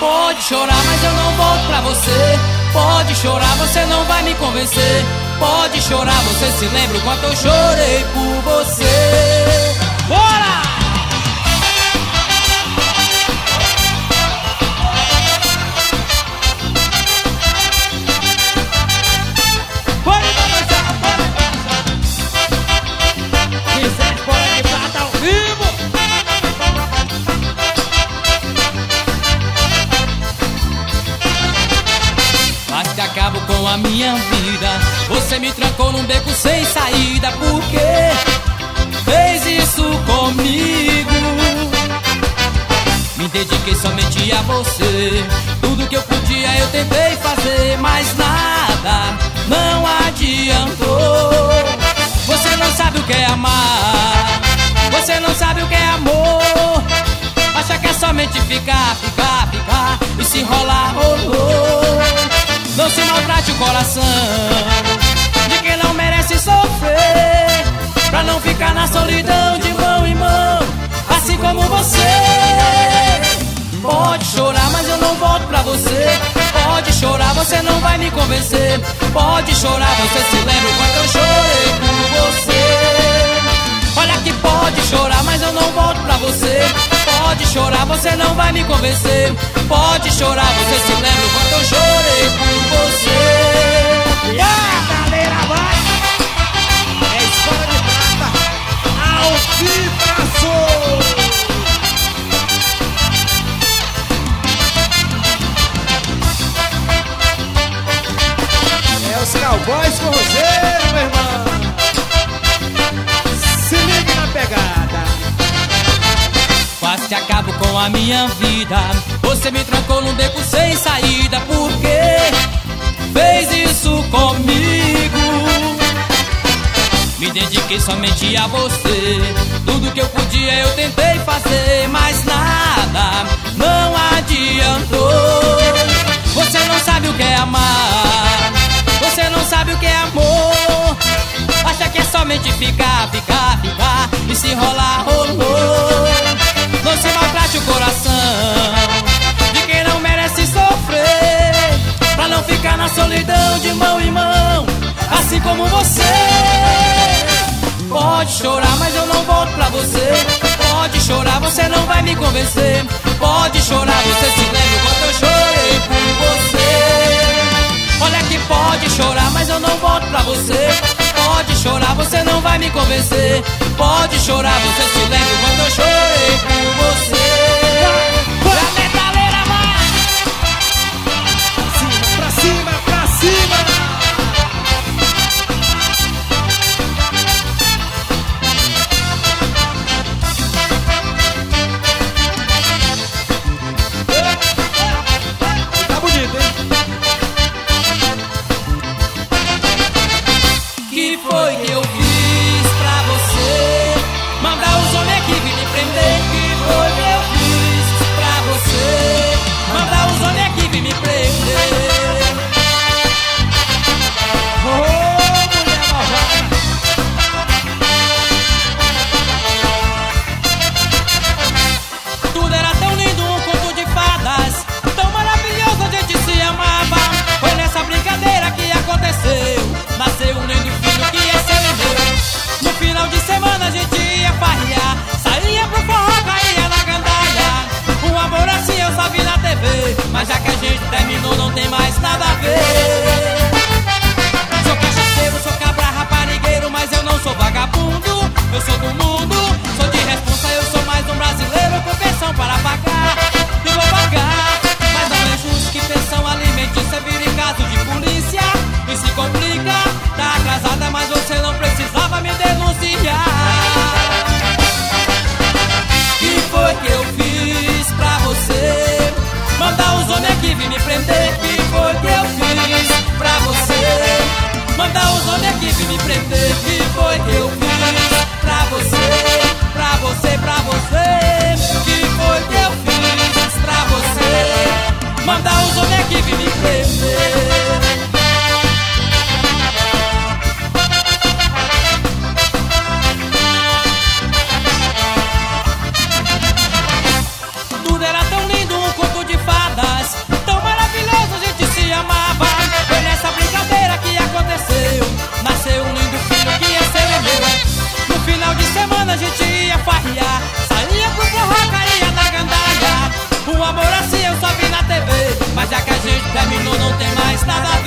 Pode chorar, mas eu não volto pra você. Pode chorar, você não vai me convencer. Pode chorar, você se lembra o quanto eu chorei por você. Bora! Acabo com a minha vida. Você me trancou num beco sem saída. Por que fez isso comigo? Me dediquei somente a você. Tudo que eu podia eu tentei fazer, mas nada não adiantou. Você não sabe o que é amar. Você não sabe o que é amor. Acha que é somente ficar e se enrolar, rolou. Não se maltrate o coração de quem não merece sofrer, pra não ficar na solidão de mão em mão, assim como você. Pode chorar, mas eu não volto pra você. Pode chorar, você não vai me convencer. Pode chorar, você se lembra o quanto eu chorei por você. Olha que pode chorar, mas eu não volto pra você. Pode chorar, você não vai me convencer. Pode chorar, você se lembra o quanto eu chorei por você. E a galera vai! É escola de prata, Alcitraçou! É os cowboys forrozeiros, meu irmão! Se ligue na pegada! Quase acabo com a minha vida. Você me trancou num beco sem saída. Por que fez isso comigo? Me dediquei somente a você. Tudo que eu podia eu tentei fazer, mas nada não adiantou. Você não sabe o que é amar. Você não sabe o que é amor. Acha que é somente ficar e se enrolar, rolou. Não se maltrate o coração de quem não merece sofrer, pra não ficar na solidão de mão em mão, assim como você. Pode chorar, mas eu não volto pra você. Pode chorar, você não vai me convencer. Pode chorar, você se lembra o quanto eu chorei por você. Olha que pode chorar, mas eu não volto pra você. Pode chorar, você não vai me convencer. Pode chorar, você se lembra o quanto eu chorei por você. A metaleira vai! Pra cima, pra cima! Tá bonito, hein? Que foi que eu fiz pra você? Mandar os homens aqui vir me prender. Que foi que eu fiz pra você? Mandar os homens aqui vir me prender. Mulher malvada! Tudo era tão lindo, um conto de fadas, tão maravilhoso, a gente se amava. Foi nessa brincadeira que aconteceu. Nasceu um lindo filho que é seu irmão. que a gente terminou, não tem mais nada a